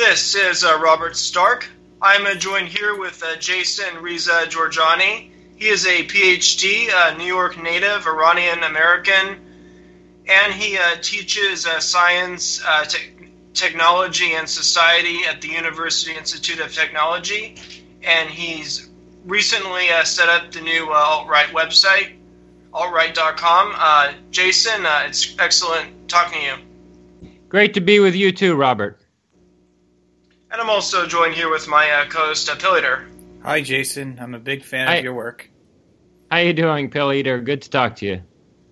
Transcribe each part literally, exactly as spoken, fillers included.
This is uh, Robert Stark. I'm uh, joined here with uh, Jason Reza Georgiani. He is a P H D, uh, New York native, Iranian American, and he uh, teaches uh, science, uh, te- technology, and society at the University Institute of Technology. And he's recently uh, set up the new uh, alt-right website, alt right dot com. Uh, Jason, uh, it's excellent talking to you. Great to be with you too, Robert. And I'm also joined here with my uh, co-host, uh, Pill Eater. Hi, Jason. I'm a big fan Hi. of your work. How you doing, Pill Eater? Good to talk to you.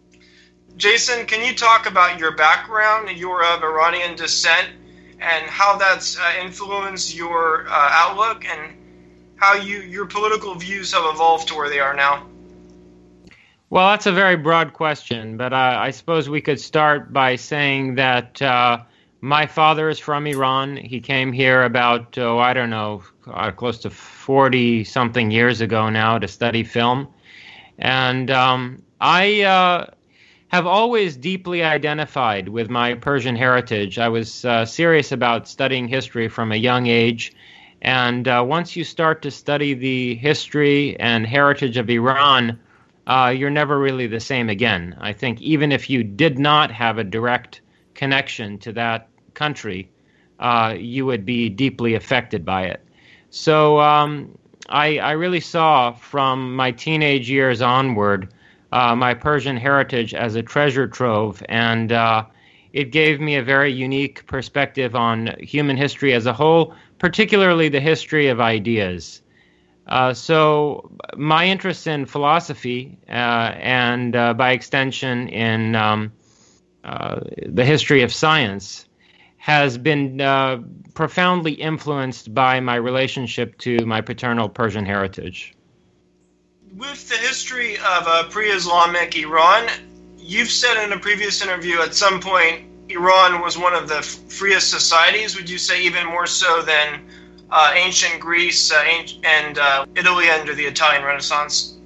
Jason, can you talk about your background? You're of Iranian descent, and how that's uh, influenced your uh, outlook, and how you your political views have evolved to where they are now? Well, that's a very broad question, but uh, I suppose we could start by saying that uh, my father is from Iran. He came here about, oh, I don't know, uh, close to forty-something years ago now to study film. And um, I uh, have always deeply identified with my Persian heritage. I was uh, serious about studying history from a young age. And uh, once you start to study the history and heritage of Iran, uh, you're never really the same again. I think even if you did not have a direct connection to that country, uh, you would be deeply affected by it. So um, I, I really saw from my teenage years onward uh, my Persian heritage as a treasure trove, and uh, it gave me a very unique perspective on human history as a whole, particularly the history of ideas. Uh, so my interest in philosophy uh, and uh, by extension in um, uh, the history of science has been uh, profoundly influenced by my relationship to my paternal Persian heritage. With the history of uh, pre-Islamic Iran, you've said in a previous interview at some point Iran was one of the f- freest societies. Would you say even more so than uh, ancient Greece uh, and uh, Italy under the Italian Renaissance?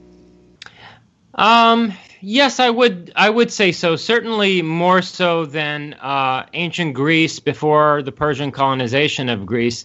Um, yes, I would. I would say so. Certainly more so than uh, ancient Greece before the Persian colonization of Greece.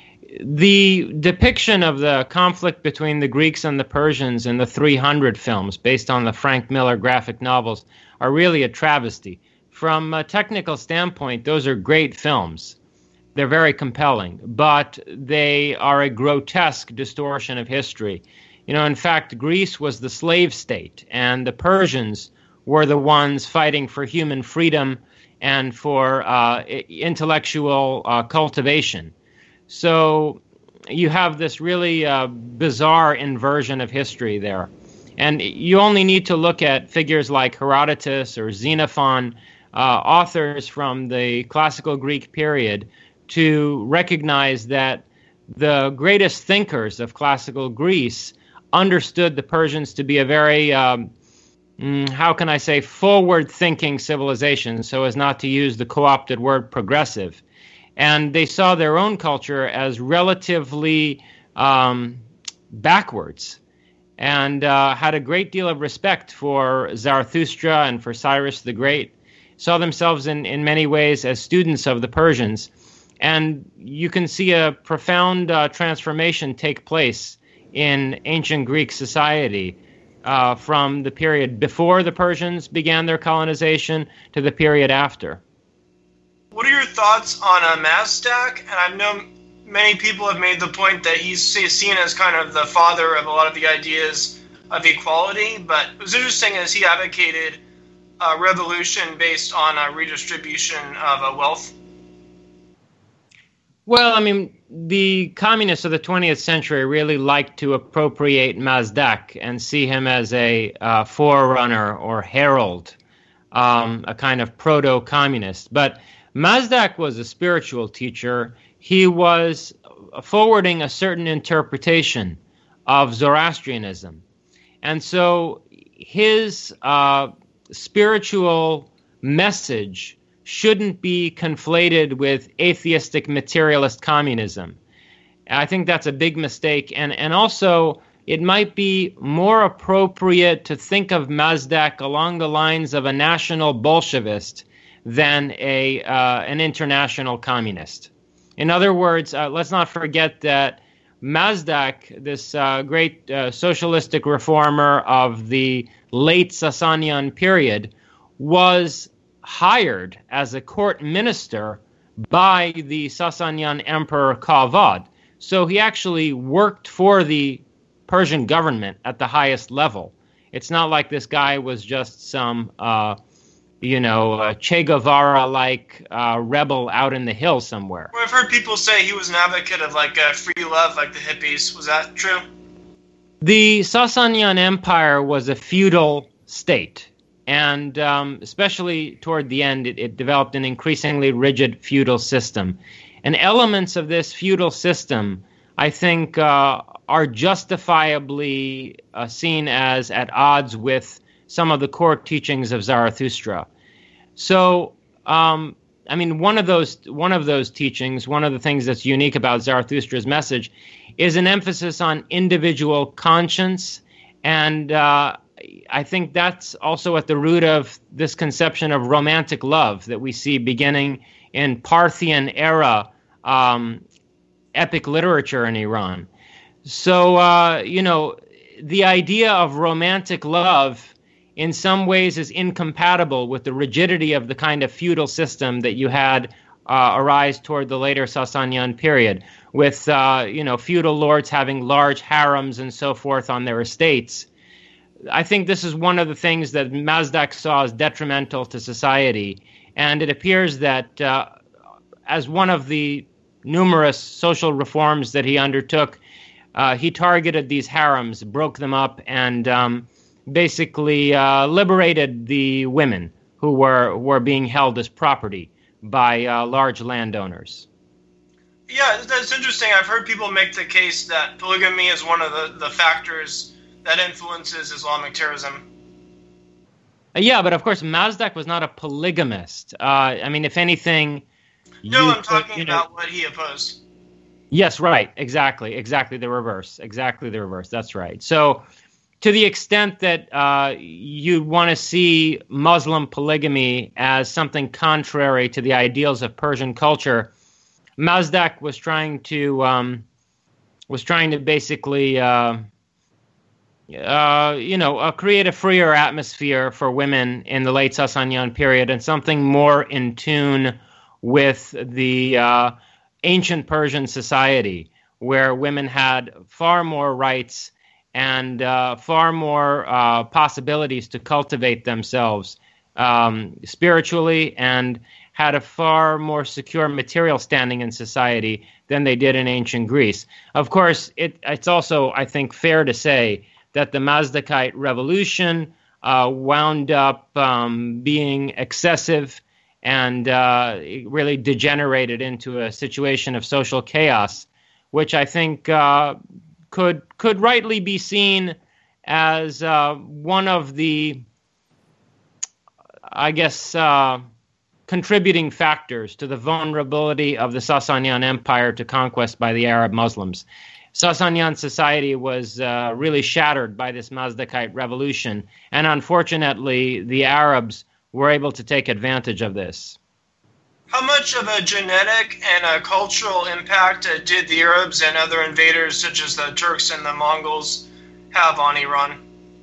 The depiction of the conflict between the Greeks and the Persians in the three hundred films, based on the Frank Miller graphic novels, are really a travesty. From a technical standpoint, those are great films. They're very compelling, but they are a grotesque distortion of history. You know, in fact, Greece was the slave state, and the Persians were the ones fighting for human freedom and for uh, intellectual uh, cultivation. So you have this really uh, bizarre inversion of history there. And you only need to look at figures like Herodotus or Xenophon, uh, authors from the classical Greek period, to recognize that the greatest thinkers of classical Greece understood the Persians to be a very, um, mm, how can I say, forward-thinking civilization, so as not to use the co-opted word progressive. And they saw their own culture as relatively um, backwards, and uh, had a great deal of respect for Zarathustra and for Cyrus the Great, saw themselves in, in many ways as students of the Persians. And you can see a profound uh, transformation take place in ancient Greek society uh, from the period before the Persians began their colonization to the period after. What are your thoughts on uh, Mazdak? And I know many people have made the point that he's seen as kind of the father of a lot of the ideas of equality, but it was interesting as he advocated a revolution based on a redistribution of uh, wealth. Well, I mean, the communists of the twentieth century really liked to appropriate Mazdak and see him as a uh, forerunner or herald, um, a kind of proto-communist. But Mazdak was a spiritual teacher. He was forwarding a certain interpretation of Zoroastrianism. And so his uh, spiritual message shouldn't be conflated with atheistic materialist communism. I think that's a big mistake. And, and also, it might be more appropriate to think of Mazdak along the lines of a national Bolshevist than a uh, an international communist. In other words, uh, let's not forget that Mazdak, this uh, great uh, socialistic reformer of the late Sasanian period, was hired as a court minister by the Sasanian Emperor Kavad. So he actually worked for the Persian government at the highest level. It's not like this guy was just some, uh, you know, uh, Che Guevara-like uh, rebel out in the hills somewhere. Well, I've heard people say he was an advocate of like uh, free love, like the hippies. Was that true? The Sasanian Empire was a feudal state. And um, especially toward the end, it, it developed an increasingly rigid feudal system. And elements of this feudal system, I think, uh, are justifiably uh, seen as at odds with some of the core teachings of Zarathustra. So, um, I mean, one of those one of those teachings, one of the things that's unique about Zarathustra's message, is an emphasis on individual conscience, and uh, I think that's also at the root of this conception of romantic love that we see beginning in Parthian era um, epic literature in Iran. So, uh, you know, the idea of romantic love in some ways is incompatible with the rigidity of the kind of feudal system that you had uh, arise toward the later Sasanian period, with, uh, you know, feudal lords having large harems and so forth on their estates. I think this is one of the things that Mazdak saw as detrimental to society, and it appears that uh, as one of the numerous social reforms that he undertook, uh, he targeted these harems, broke them up, and um, basically uh, liberated the women who were, were being held as property by uh, large landowners. Yeah, that's interesting. I've heard people make the case that polygamy is one of the, the factors that influences Islamic terrorism. Yeah, but of course, Mazdak was not a polygamist. Uh, I mean, if anything... No, you I'm talking could, you know, about what he opposed. Yes, right. Exactly. Exactly the reverse. Exactly the reverse. That's right. So to the extent that uh, you want to see Muslim polygamy as something contrary to the ideals of Persian culture, Mazdak was trying to um, was trying to basically... Uh, Uh, you know, uh, create a freer atmosphere for women in the late Sasanian period and something more in tune with the uh, ancient Persian society, where women had far more rights and uh, far more uh, possibilities to cultivate themselves um, spiritually, and had a far more secure material standing in society than they did in ancient Greece. Of course, it, it's also, I think, fair to say that the Mazdakite revolution uh, wound up um, being excessive and uh, it really degenerated into a situation of social chaos, which I think uh, could could rightly be seen as uh, one of the, I guess, uh, contributing factors to the vulnerability of the Sasanian Empire to conquest by the Arab Muslims. Sasanian society was uh, really shattered by this Mazdakite revolution, and unfortunately, the Arabs were able to take advantage of this. How much of a genetic and a cultural impact uh, did the Arabs and other invaders, such as the Turks and the Mongols, have on Iran?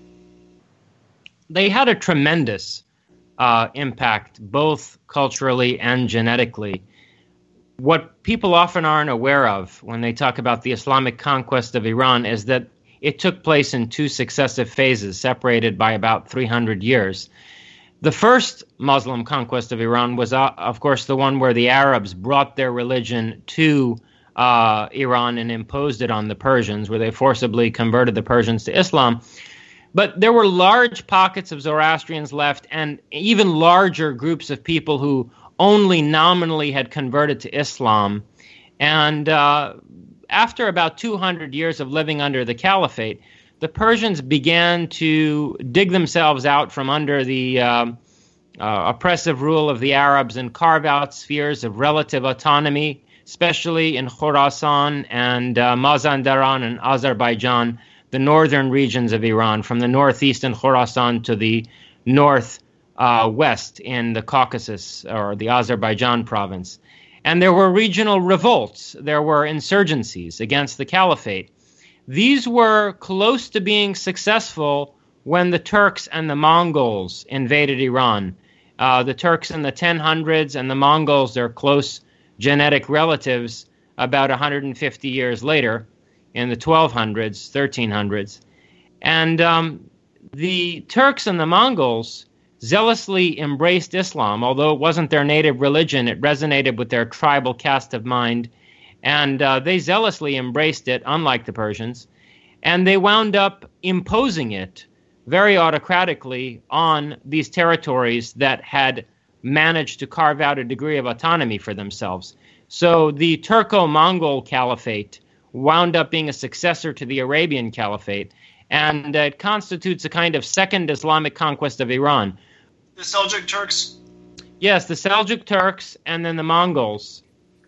They had a tremendous uh, impact, both culturally and genetically. What people often aren't aware of when they talk about the Islamic conquest of Iran is that it took place in two successive phases, separated by about three hundred years. The first Muslim conquest of Iran was, uh, of course, the one where the Arabs brought their religion to uh, Iran and imposed it on the Persians, where they forcibly converted the Persians to Islam. But there were large pockets of Zoroastrians left, and even larger groups of people who only nominally had converted to Islam. And uh, after about two hundred years of living under the caliphate, the Persians began to dig themselves out from under the uh, uh, oppressive rule of the Arabs and carve out spheres of relative autonomy, especially in Khorasan and uh, Mazandaran and Azerbaijan, the northern regions of Iran, from the northeast in Khorasan to the north Uh, west in the Caucasus or the Azerbaijan province. And there were regional revolts. There were insurgencies against the caliphate. These were close to being successful when the Turks and the Mongols invaded Iran. Uh, the Turks in the ten hundreds and the Mongols, their close genetic relatives, about one hundred fifty years later in the twelve hundreds, thirteen hundreds. And um, the Turks and the Mongols zealously embraced Islam, although it wasn't their native religion. It resonated with their tribal cast of mind, and uh, they zealously embraced it, unlike the Persians, and they wound up imposing it very autocratically on these territories that had managed to carve out a degree of autonomy for themselves. So the Turco-Mongol Caliphate wound up being a successor to the Arabian Caliphate, and uh, it constitutes a kind of second Islamic conquest of Iran. The Seljuk Turks? Yes, the Seljuk Turks and then the Mongols.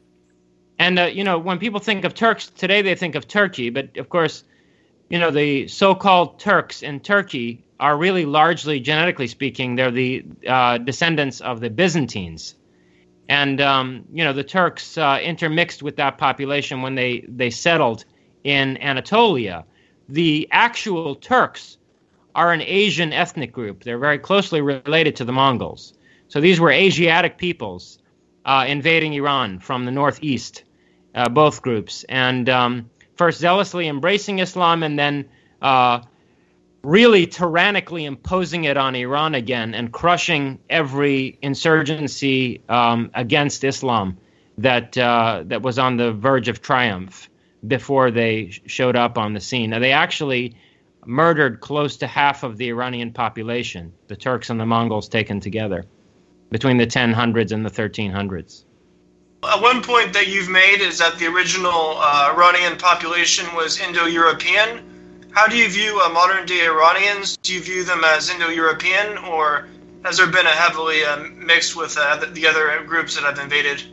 And, uh, you know, when people think of Turks today, they think of Turkey. But, of course, you know, the so-called Turks in Turkey are really largely, genetically speaking, they're the uh, descendants of the Byzantines. And, um, you know, the Turks uh, intermixed with that population when they, they settled in Anatolia. The actual Turks are an Asian ethnic group. They're very closely related to the Mongols. So these were Asiatic peoples uh, invading Iran from the northeast, uh, both groups, and um, first zealously embracing Islam and then uh, really tyrannically imposing it on Iran again and crushing every insurgency um, against Islam that uh, that was on the verge of triumph before they sh- showed up on the scene. Now, they actually murdered close to half of the Iranian population, the Turks and the Mongols taken together, between the ten hundreds and the thirteen hundreds. Uh, one point that you've made is that the original uh, Iranian population was Indo-European. How do you view uh, modern-day Iranians? Do you view them as Indo-European, or has there been a heavily uh, mixed with uh, the other groups that have invaded?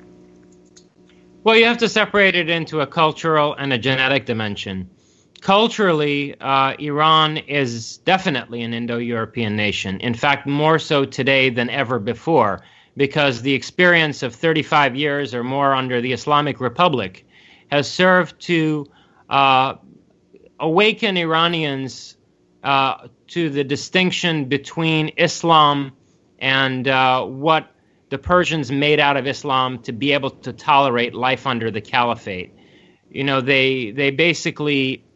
Well, you have to separate it into a cultural and a genetic dimension. Culturally, uh, Iran is definitely an Indo-European nation. In fact, more so today than ever before, because the experience of thirty-five years or more under the Islamic Republic has served to uh, awaken Iranians uh, to the distinction between Islam and uh, what the Persians made out of Islam to be able to tolerate life under the caliphate. You know, they they basically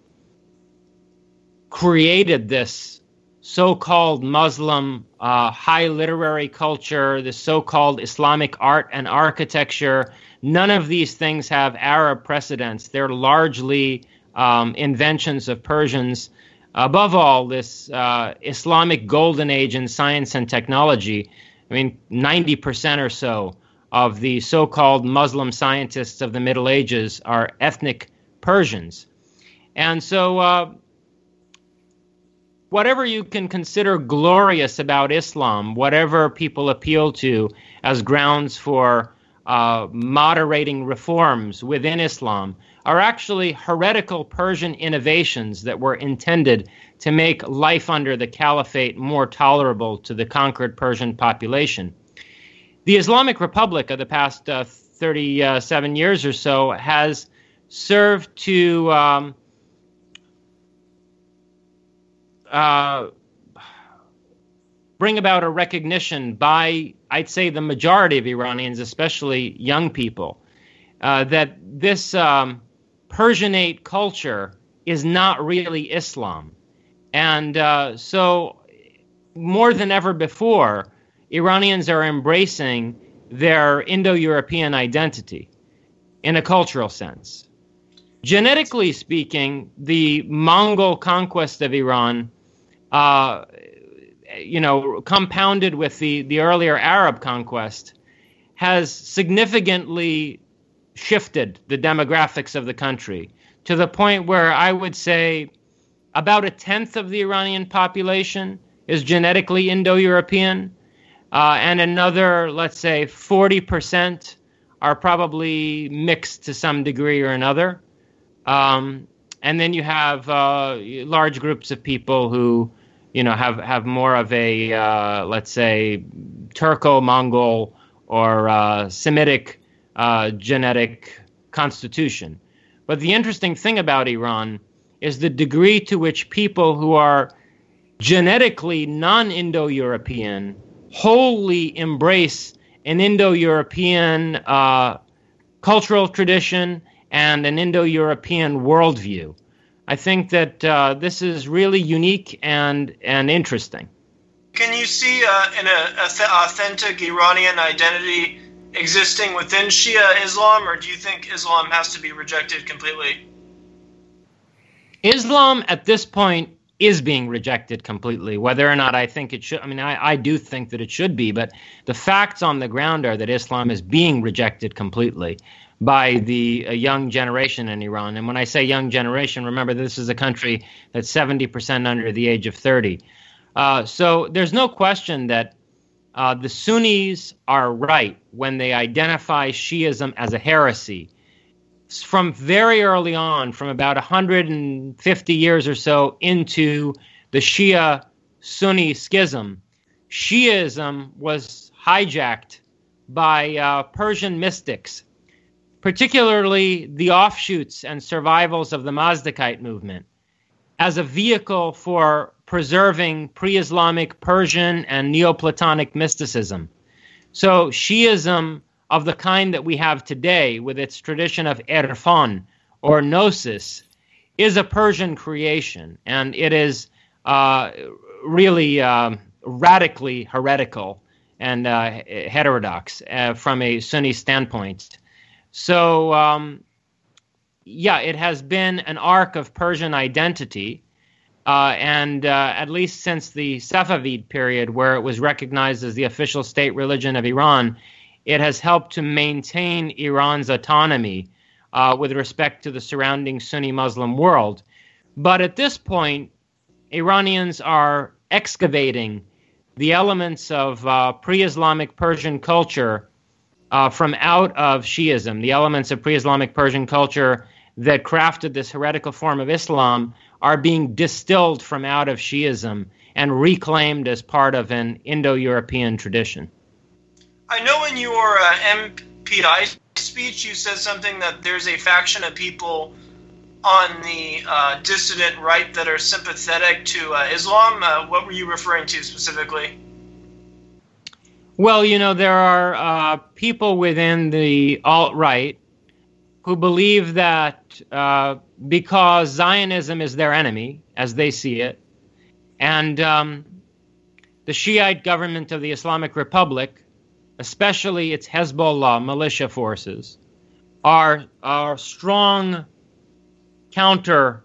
created this so-called Muslim uh, high literary culture, this so-called Islamic art and architecture. None of these things have Arab precedents. They're largely um, inventions of Persians. Above all, this uh, Islamic golden age in science and technology. I mean, ninety percent or so of the so-called Muslim scientists of the Middle Ages are ethnic Persians. And so uh, whatever you can consider glorious about Islam, whatever people appeal to as grounds for uh, moderating reforms within Islam, are actually heretical Persian innovations that were intended to make life under the caliphate more tolerable to the conquered Persian population. The Islamic Republic of the past uh, thirty-seven years or so has served to um, uh, bring about a recognition by, I'd say, the majority of Iranians, especially young people, uh, that this um, Persianate culture is not really Islam. And uh, so more than ever before, Iranians are embracing their Indo-European identity in a cultural sense. Genetically speaking, the Mongol conquest of Iran, uh, you know, compounded with the, the earlier Arab conquest, has significantly shifted the demographics of the country to the point where I would say about a tenth of the Iranian population is genetically Indo-European, uh, and another, let's say, forty percent are probably mixed to some degree or another. Um, and then you have uh, large groups of people who, you know, have, have more of a, uh, let's say, Turco-Mongol or uh, Semitic uh, genetic constitution. But the interesting thing about Iran is the degree to which people who are genetically non-Indo-European wholly embrace an Indo-European uh, cultural tradition and an Indo-European worldview. I think that uh, this is really unique and, and interesting. Can you see uh, an uh, authentic Iranian identity existing within Shia Islam, or do you think Islam has to be rejected completely? Islam at this point is being rejected completely, whether or not I think it should. I mean, I, I do think that it should be, but the facts on the ground are that Islam is being rejected completely by the uh, young generation in Iran. And when I say young generation, remember this is a country that's seventy percent under the age of thirty. Uh, so there's no question that uh, the Sunnis are right when they identify Shiism as a heresy. From very early on, from about one hundred fifty years or so into the Shia-Sunni schism, Shiism was hijacked by uh, Persian mystics, particularly the offshoots and survivals of the Mazdakite movement, as a vehicle for preserving pre-Islamic Persian and Neoplatonic mysticism. So Shiism of the kind that we have today, with its tradition of Irfan or Gnosis, is a Persian creation, and it is uh, really uh, radically heretical and uh, heterodox uh, from a Sunni standpoint. So, um, yeah, it has been an arc of Persian identity, uh, and uh, at least since the Safavid period, where it was recognized as the official state religion of Iran, it has helped to maintain Iran's autonomy uh, with respect to the surrounding Sunni Muslim world. But at this point, Iranians are excavating the elements of uh, pre-Islamic Persian culture uh, from out of Shiism. The elements of pre-Islamic Persian culture that crafted this heretical form of Islam are being distilled from out of Shiism and reclaimed as part of an Indo-European tradition. I know in your uh, M P I speech you said something that there's a faction of people on the uh, dissident right that are sympathetic to uh, Islam. Uh, what were you referring to specifically? Well, you know, there are uh, people within the alt-right who believe that uh, because Zionism is their enemy, as they see it, and um, the Shiite government of the Islamic Republic, especially its Hezbollah militia forces, are, are strong counterweight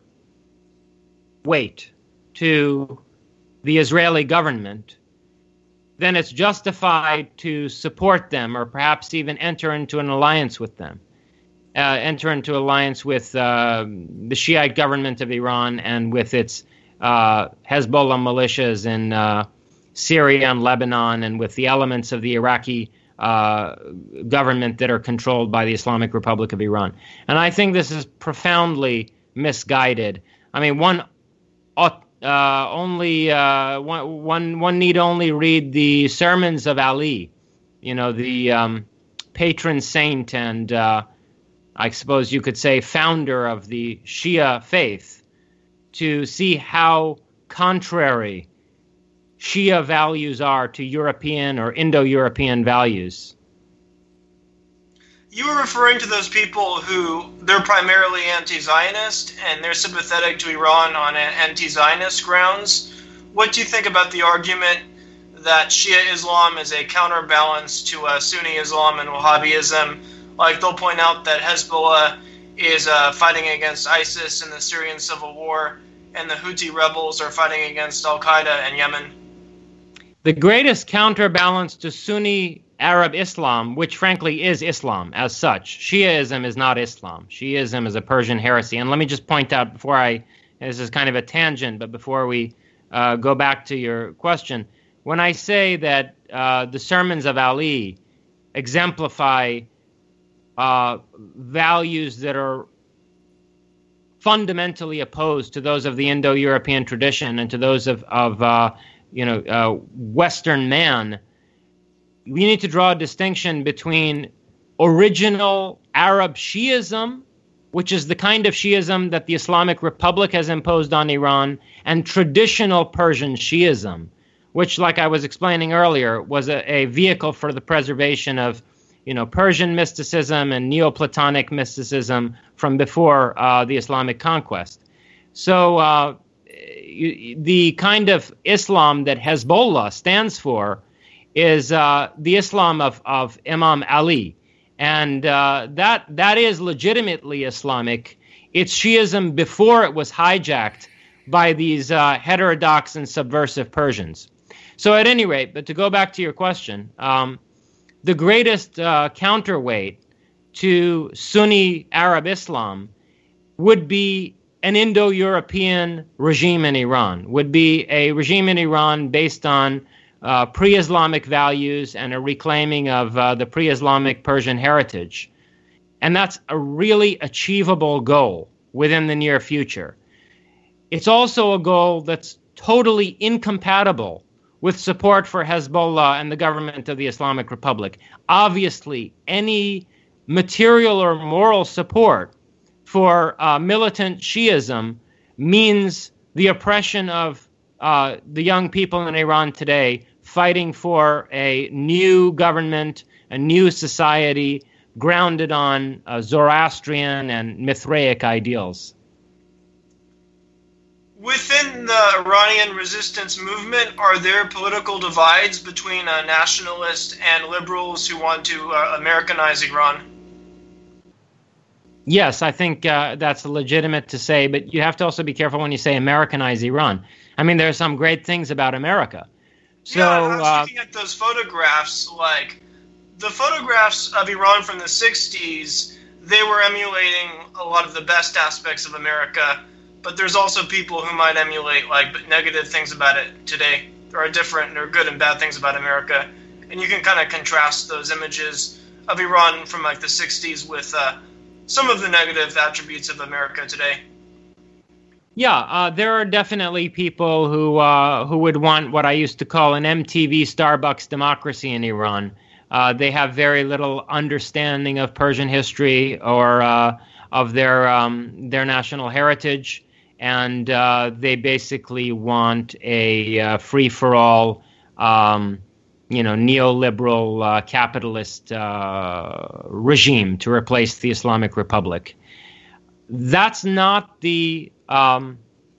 to the Israeli government, then it's justified to support them or perhaps even enter into an alliance with them, uh, enter into alliance with uh, the Shiite government of Iran and with its uh, Hezbollah militias in uh, Syria and Lebanon, and with the elements of the Iraqi uh, government that are controlled by the Islamic Republic of Iran. And I think this is profoundly misguided. I mean, one ought, uh, only uh, one, one one need only read the sermons of Ali, you know, the um, patron saint and uh, I suppose you could say founder of the Shia faith, to see how contrary Shia values are to European or Indo-European values. You were referring to those people who, they're primarily anti-Zionist and they're sympathetic to Iran on anti-Zionist grounds. What do you think about the argument that Shia Islam is a counterbalance to uh, Sunni Islam and Wahhabism? Like, they'll point out that Hezbollah is uh, fighting against ISIS in the Syrian civil war, and the Houthi rebels are fighting against Al-Qaeda in Yemen. The greatest counterbalance to Sunni Arab Islam, which frankly is Islam as such. Shiaism is not Islam. Shiaism is a Persian heresy. And let me just point out before I, this is kind of a tangent, but before we uh, go back to your question, when I say that uh, the sermons of Ali exemplify uh, values that are fundamentally opposed to those of the Indo-European tradition and to those of, of uh, you know, uh, Western man, we need to draw a distinction between original Arab Shiism, which is the kind of Shiism that the Islamic Republic has imposed on Iran, and traditional Persian Shiism, which, like I was explaining earlier, was a, a vehicle for the preservation of, you know, Persian mysticism and Neoplatonic mysticism from before uh, the Islamic conquest. So uh, you, the kind of Islam that Hezbollah stands for is uh, the Islam of, of Imam Ali. And uh, that that is legitimately Islamic. It's Shiism before it was hijacked by these uh, heterodox and subversive Persians. So at any rate, but to go back to your question, um, the greatest uh, counterweight to Sunni Arab Islam would be an Indo-European regime in Iran, would be a regime in Iran based on Uh, pre-Islamic values and a reclaiming of uh, the pre-Islamic Persian heritage. And that's a really achievable goal within the near future. It's also a goal that's totally incompatible with support for Hezbollah and the government of the Islamic Republic. Obviously, any material or moral support for uh, militant Shiism means the oppression of uh, the young people in Iran today, fighting for a new government, a new society grounded on uh, Zoroastrian and Mithraic ideals. Within the Iranian resistance movement, are there political divides between uh, nationalists and liberals who want to uh, Americanize Iran? Yes, I think uh, that's legitimate to say, but you have to also be careful when you say Americanize Iran. I mean, there are some great things about America. So, yeah, I was uh, looking at those photographs, like the photographs of Iran from the sixties, they were emulating a lot of the best aspects of America, but there's also people who might emulate like negative things about it today. There are different, there are good and bad things about America, and you can kind of contrast those images of Iran from like the sixties with uh, some of the negative attributes of America today. Yeah, uh, there are definitely people who uh, who would want what I used to call an M T V Starbucks democracy in Iran. Uh, they have very little understanding of Persian history or uh, of their um, their national heritage, and uh, they basically want a uh, free-for-all, um, you know, neoliberal uh, capitalist uh, regime to replace the Islamic Republic. That's not the Um,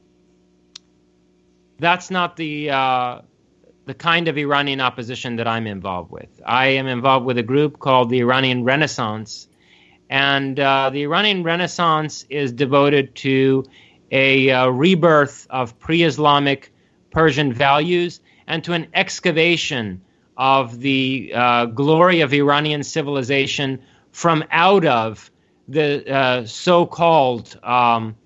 that's not the uh, the kind of Iranian opposition that I'm involved with. I am involved with a group called the Iranian Renaissance, and uh, the Iranian Renaissance is devoted to a uh, rebirth of pre-Islamic Persian values and to an excavation of the uh, glory of Iranian civilization from out of the uh, so-called um,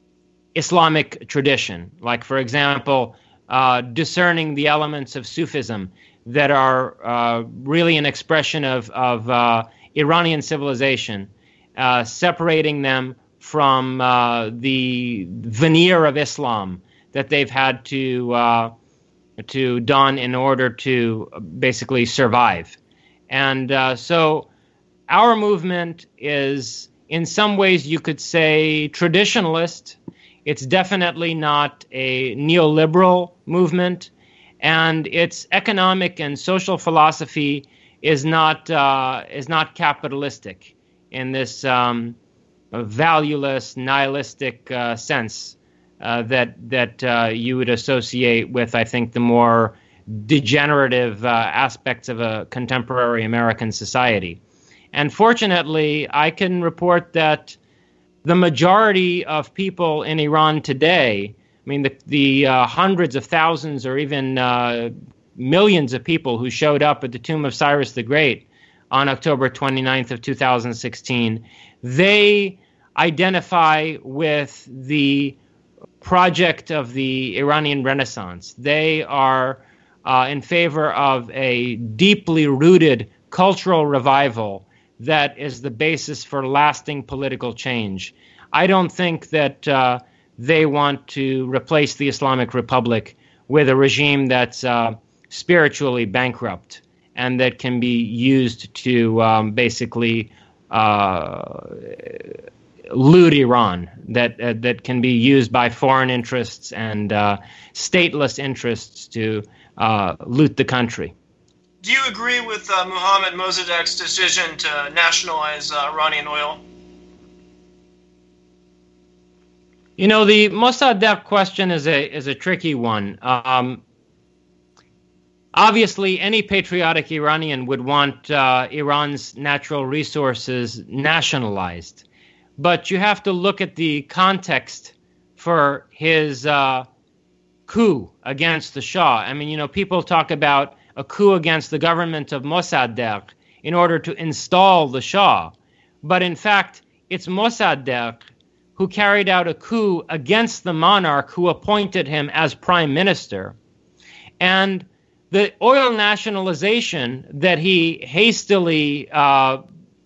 Islamic tradition, like, for example, uh, discerning the elements of Sufism that are uh, really an expression of, of uh, Iranian civilization, uh, separating them from uh, the veneer of Islam that they've had to uh, to don in order to basically survive. And uh, so our movement is, in some ways, you could say, traditionalist. It's definitely not a neoliberal movement, and its economic and social philosophy is not uh, is not capitalistic in this um, valueless, nihilistic uh, sense uh, that that uh, you would associate with, I think, the more degenerative uh, aspects of a contemporary American society. And fortunately, I can report that the majority of people in Iran today, I mean, the, the uh, hundreds of thousands or even uh, millions of people who showed up at the tomb of Cyrus the Great on October twenty-ninth of two thousand sixteen, they identify with the project of the Iranian Renaissance. They are uh, in favor of a deeply rooted cultural revival that is the basis for lasting political change. I don't think that uh, they want to replace the Islamic Republic with a regime that's uh, spiritually bankrupt and that can be used to um, basically uh, loot Iran, that uh, that can be used by foreign interests and uh, stateless interests to uh, loot the country. Do you agree with uh, Mohammad Mossadegh's decision to nationalize uh, Iranian oil? You know, the Mossadegh question is a is a tricky one. Um, obviously, any patriotic Iranian would want uh, Iran's natural resources nationalized, but you have to look at the context for his uh, coup against the Shah. I mean, you know, people talk about a coup against the government of Mossadegh in order to install the Shah, but in fact, it's Mossadegh who carried out a coup against the monarch who appointed him as prime minister. And the oil nationalization that he hastily uh,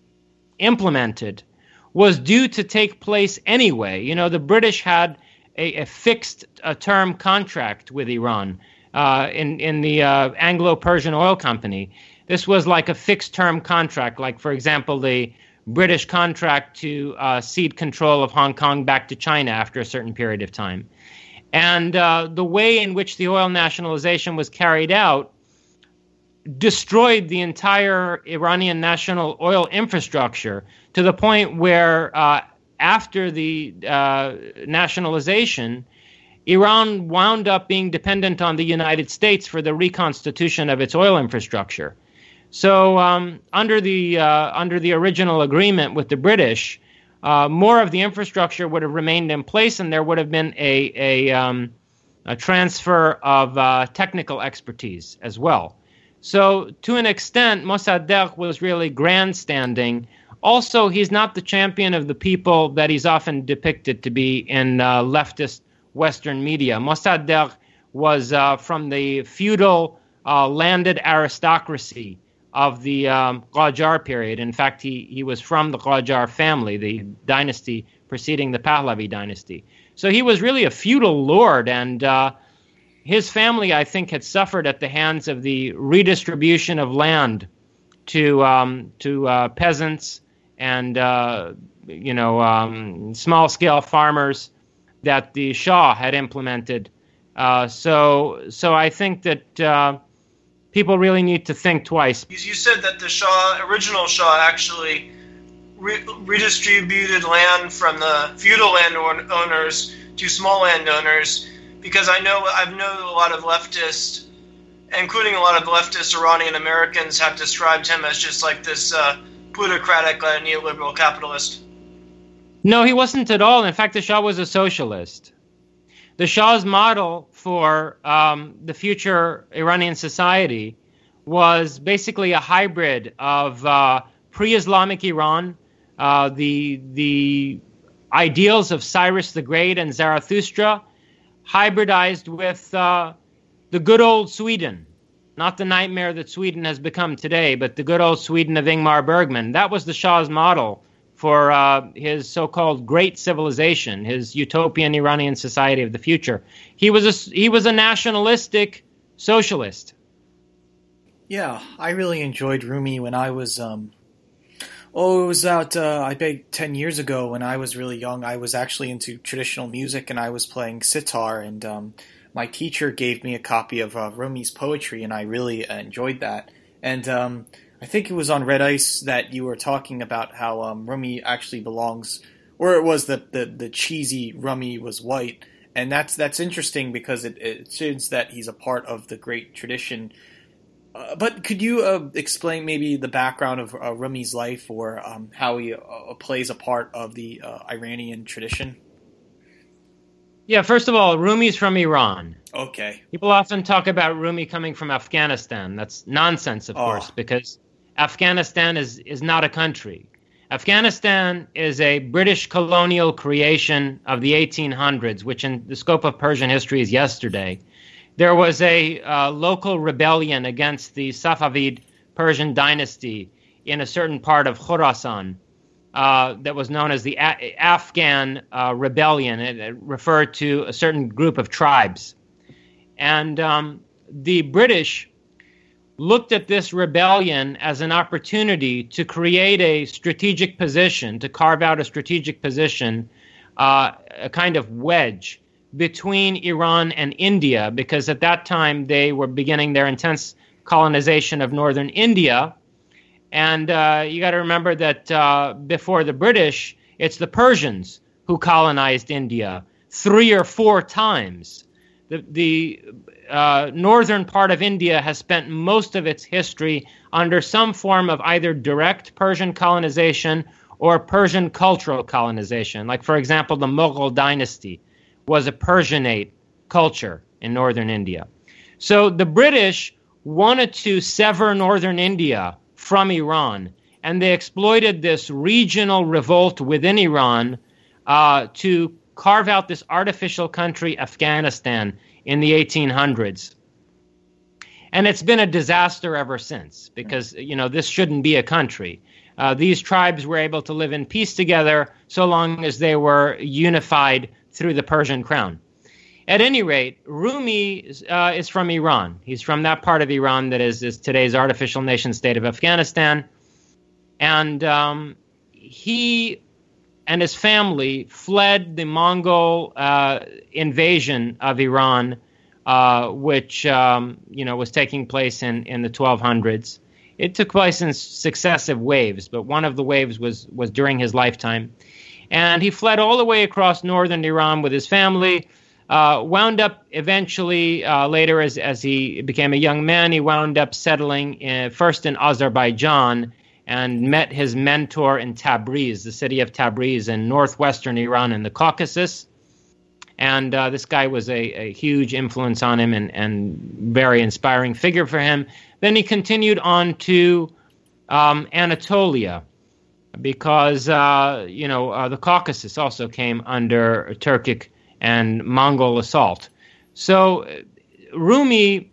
implemented was due to take place anyway. You know, the British had a, a fixed uh, term contract with Iran uh, in, in the uh, Anglo-Persian Oil Company. This was like a fixed term contract, like, for example, the British contract to uh, cede control of Hong Kong back to China after a certain period of time. And uh, the way in which the oil nationalization was carried out destroyed the entire Iranian national oil infrastructure to the point where uh, after the uh, nationalization, Iran wound up being dependent on the United States for the reconstitution of its oil infrastructure. So um, under the uh, under the original agreement with the British, uh, more of the infrastructure would have remained in place, and there would have been a a, um, a transfer of uh, technical expertise as well. So to an extent, Mossadegh was really grandstanding. Also, he's not the champion of the people that he's often depicted to be in uh, leftist Western media. Mossadegh was uh, from the feudal uh, landed aristocracy of the um, Qajar period. In fact, he, he was from the Qajar family, the dynasty preceding the Pahlavi dynasty. So he was really a feudal lord, and uh, his family, I think, had suffered at the hands of the redistribution of land to um, to uh, peasants and uh, you know um, small-scale farmers that the Shah had implemented. Uh, so so I think that Uh, people really need to think twice. You said that the Shah, original Shah, actually re- redistributed land from the feudal landowners to small landowners, because I know I've known a lot of leftists, including a lot of leftist Iranian Americans, have described him as just like this uh, plutocratic uh, neoliberal capitalist. No, he wasn't at all. In fact, the Shah was a socialist. The Shah's model for um, the future Iranian society was basically a hybrid of uh, pre-Islamic Iran, uh, the the ideals of Cyrus the Great and Zarathustra, hybridized with uh, the good old Sweden, not the nightmare that Sweden has become today, but the good old Sweden of Ingmar Bergman. That was the Shah's model for uh, his so-called great civilization, his utopian Iranian society of the future. He was a, he was a nationalistic socialist. Yeah, I really enjoyed Rumi when I was, um, oh, it was about, uh, I bet ten years ago when I was really young. I was actually into traditional music, and I was playing sitar, and um, my teacher gave me a copy of uh, Rumi's poetry, and I really uh, enjoyed that. And um, I think it was on Red Ice that you were talking about how um, Rumi actually belongs, or it was the, the, the cheesy Rumi was white, and that's that's interesting because it, it shows that he's a part of the great tradition. Uh, but could you uh, explain maybe the background of uh, Rumi's life, or um, how he uh, plays a part of the uh, Iranian tradition? Yeah, first of all, Rumi's from Iran. Okay. People often talk about Rumi coming from Afghanistan. That's nonsense, of oh. course, because Afghanistan is, is not a country. Afghanistan is a British colonial creation of the eighteen hundreds, which in the scope of Persian history is yesterday. There was a uh, local rebellion against the Safavid Persian dynasty in a certain part of Khorasan uh, that was known as the a- Afghan uh, rebellion. It, it referred to a certain group of tribes. And um, the British looked at this rebellion as an opportunity to create a strategic position, to carve out a strategic position, uh, a kind of wedge between Iran and India, because at that time they were beginning their intense colonization of northern India. And uh, you got to remember that uh, before the British, it's the Persians who colonized India three or four times. The, the uh, northern part of India has spent most of its history under some form of either direct Persian colonization or Persian cultural colonization. Like, for example, the Mughal dynasty was a Persianate culture in northern India. So the British wanted to sever northern India from Iran, and they exploited this regional revolt within Iran uh, to carve out this artificial country, Afghanistan, in the eighteen hundreds. And it's been a disaster ever since, because, you know, this shouldn't be a country. Uh, these tribes were able to live in peace together so long as they were unified through the Persian crown. At any rate, Rumi uh, is from Iran. He's from that part of Iran that is, is today's artificial nation state of Afghanistan. And um, he and his family fled the Mongol uh, invasion of Iran, uh, which um, you know was taking place in, in the twelve hundreds. It took place in successive waves, but one of the waves was was during his lifetime. And he fled all the way across northern Iran with his family, uh, wound up eventually, uh, later as, as he became a young man, he wound up settling in, first in Azerbaijan, and met his mentor in Tabriz, the city of Tabriz in northwestern Iran in the Caucasus. And uh, this guy was a, a huge influence on him and, and very inspiring figure for him. Then he continued on to um, Anatolia, because, uh, you know, uh, the Caucasus also came under Turkic and Mongol assault. So Rumi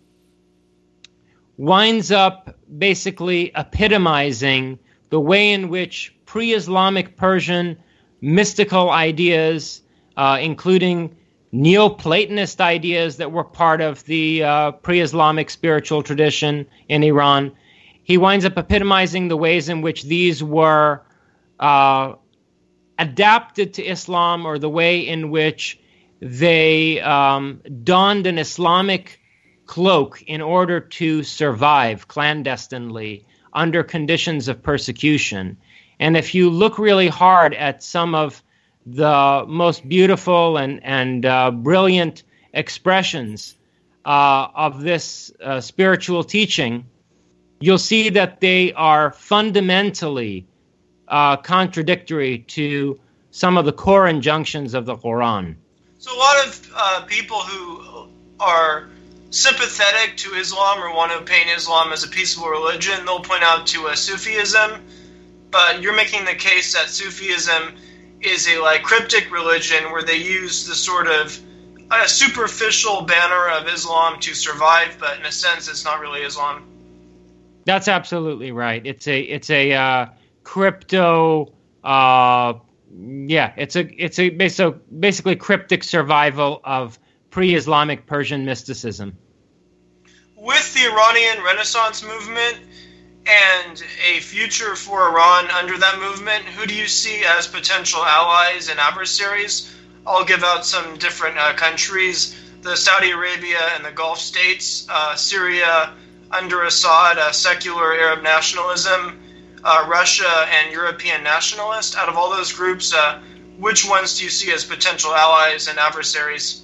winds up basically epitomizing the way in which pre-Islamic Persian mystical ideas, uh, including Neoplatonist ideas that were part of the uh, pre-Islamic spiritual tradition in Iran, he winds up epitomizing the ways in which these were uh, adapted to Islam, or the way in which they um, donned an Islamic cloak in order to survive clandestinely under conditions of persecution. And if you look really hard at some of the most beautiful and, and uh, brilliant expressions uh, of this uh, spiritual teaching, you'll see that they are fundamentally uh, contradictory to some of the core injunctions of the Quran. So a lot of uh, people who are sympathetic to Islam or want to paint Islam as a peaceful religion, they'll point out to uh, Sufism, but you're making the case that Sufism is a like cryptic religion where they use the sort of a superficial banner of Islam to survive, but in a sense it's not really Islam. That's absolutely right. It's a it's a uh, crypto, uh, yeah. It's a it's a so basically cryptic survival of pre-Islamic Persian mysticism. With the Iranian Renaissance movement and a future for Iran under that movement, who do you see as potential allies and adversaries? I'll give out some different uh, countries: the Saudi Arabia and the Gulf states, uh, Syria under Assad, uh, secular Arab nationalism, uh, Russia and European nationalists. Out of all those groups, uh, which ones do you see as potential allies and adversaries?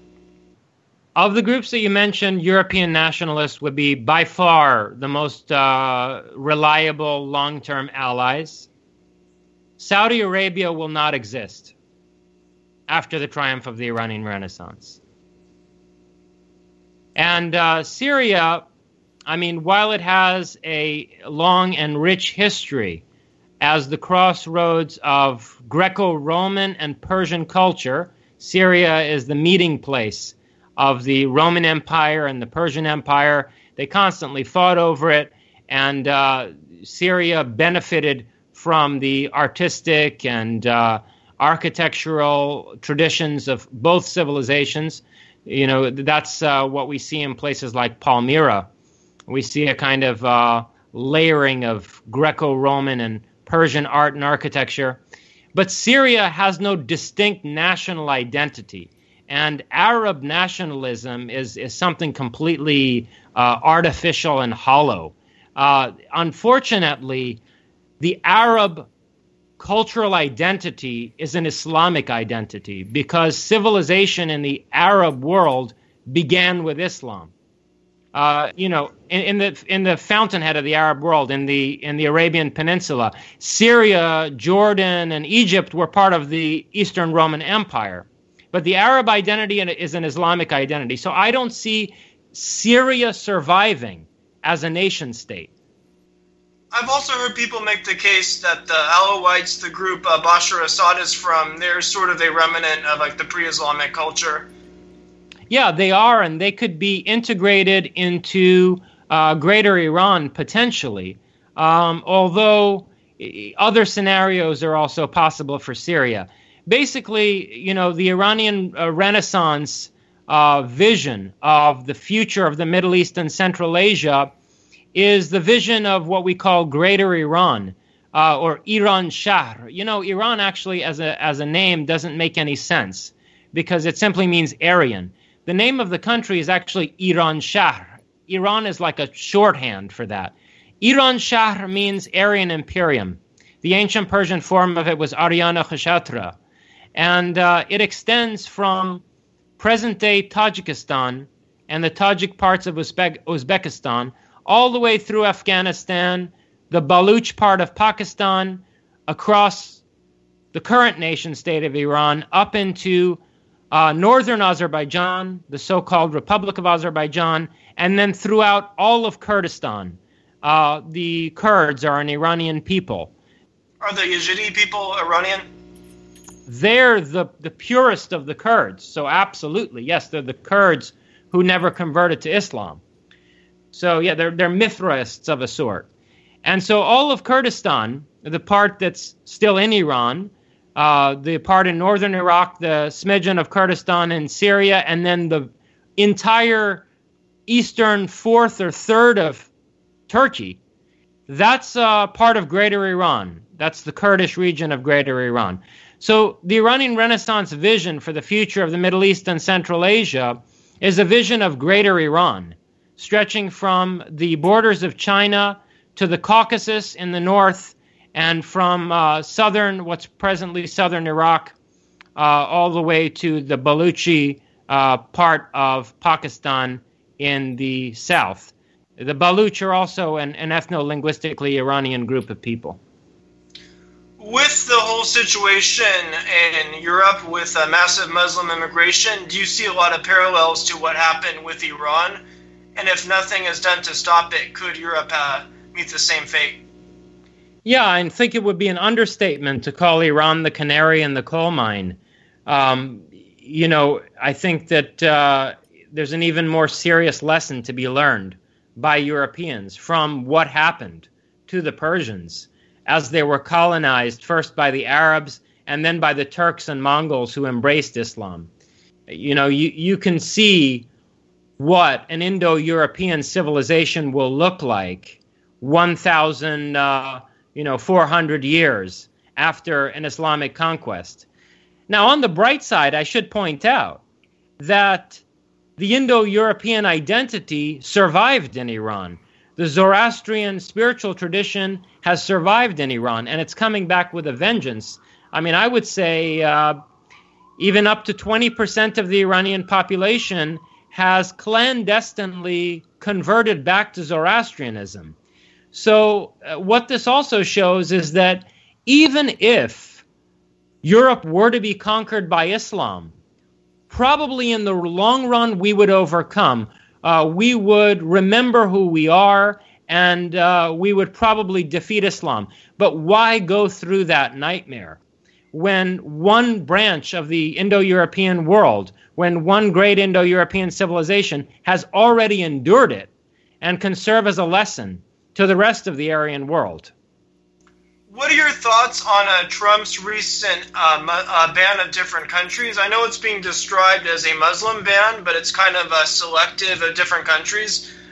Of the groups that you mentioned, European nationalists would be by far the most uh, reliable long-term allies. Saudi Arabia will not exist after the triumph of the Iranian Renaissance. And uh, Syria, I mean, while it has a long and rich history as the crossroads of Greco-Roman and Persian culture, Syria is the meeting place of the Roman Empire and the Persian Empire. They constantly fought over it, and uh, Syria benefited from the artistic and uh, architectural traditions of both civilizations. You know, that's uh, what we see in places like Palmyra, We see a kind of uh, layering of Greco-Roman and Persian art and architecture. But Syria has no distinct national identity. And Arab nationalism is, is something completely uh, artificial and hollow. Uh, unfortunately, the Arab cultural identity is an Islamic identity because civilization in the Arab world began with Islam. Uh, you know, in, in the in the fountainhead of the Arab world, in the in the Arabian Peninsula, Syria, Jordan, and Egypt were part of the Eastern Roman Empire. But the Arab identity is an Islamic identity. So I don't see Syria surviving as a nation state. I've also heard people make the case that the Alawites, the group uh, Bashar Assad is from, they're sort of a remnant of like the pre-Islamic culture. Yeah, they are, and they could be integrated into uh, Greater Iran potentially, um, although other scenarios are also possible for Syria. Basically, you know, the Iranian uh, Renaissance uh, vision of the future of the Middle East and Central Asia is the vision of what we call Greater Iran, uh, or Iran Shahr. You know, Iran actually as a as a name doesn't make any sense because it simply means Aryan. The name of the country is actually Iran Shahr. Iran is like a shorthand for that. Iran Shahr means Aryan Imperium. The ancient Persian form of it was Aryana Khashatra. And uh, it extends from present-day Tajikistan and the Tajik parts of Uzbek- Uzbekistan all the way through Afghanistan, the Baluch part of Pakistan, across the current nation-state of Iran, up into uh, northern Azerbaijan, the so-called Republic of Azerbaijan, and then throughout all of Kurdistan. Uh, the Kurds are an Iranian people. Are the Yazidi people Iranian? They're the, the purest of the Kurds. So absolutely, yes, they're the Kurds who never converted to Islam. So yeah, they're, they're Mithraists of a sort. And so all of Kurdistan, the part that's still in Iran, uh, the part in northern Iraq, the smidgen of Kurdistan in Syria, and then the entire eastern fourth or third of Turkey, that's uh, part of Greater Iran. That's the Kurdish region of Greater Iran. So the Iranian Renaissance vision for the future of the Middle East and Central Asia is a vision of Greater Iran, stretching from the borders of China to the Caucasus in the north, and from uh, southern, what's presently southern Iraq, uh, all the way to the Baluchi uh, part of Pakistan in the south. The Baluch are also an, an ethno-linguistically Iranian group of people. With the whole situation in Europe with uh, massive Muslim immigration, do you see a lot of parallels to what happened with Iran? And if nothing is done to stop it, could Europe uh, meet the same fate? Yeah, I think it would be an understatement to call Iran the canary in the coal mine. Um, you know, I think that uh, there's an even more serious lesson to be learned by Europeans from what happened to the Persians as they were colonized first by the Arabs and then by the Turks and Mongols who embraced Islam. You know, you, you can see what an Indo-European civilization will look like one thousand, uh, you know, four hundred years after an Islamic conquest. Now, on the bright side, I should point out that the Indo-European identity survived in Iran. The Zoroastrian spiritual tradition has survived in Iran, and it's coming back with a vengeance. I mean, I would say uh, even up to twenty percent of the Iranian population has clandestinely converted back to Zoroastrianism. So uh, what this also shows is that even if Europe were to be conquered by Islam, probably in the long run we would overcome. Uh, we would remember who we are, and uh, we would probably defeat Islam. But why go through that nightmare when one branch of the Indo-European world, when one great Indo-European civilization has already endured it and can serve as a lesson to the rest of the Aryan world? What are your thoughts on uh, Trump's recent uh, mu- uh, ban of different countries? I know it's being described as a Muslim ban, but it's kind of uh, selective of different countries.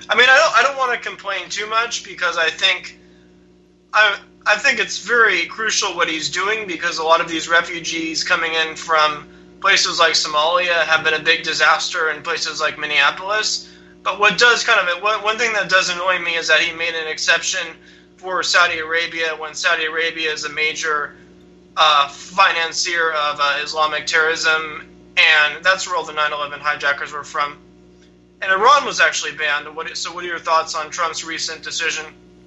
I mean, I don't, I don't want to complain too much because I think, I, I think it's very crucial what he's doing because a lot of these refugees coming in from places like Somalia have been a big disaster in places like Minneapolis. But what does kind of one, one thing that does annoy me is that he made an exception for Saudi Arabia when Saudi Arabia is a major uh, financier of uh, Islamic terrorism, and that's where all the nine eleven hijackers were from. And Iran was actually banned. What, so what are your thoughts on Trump's recent decision?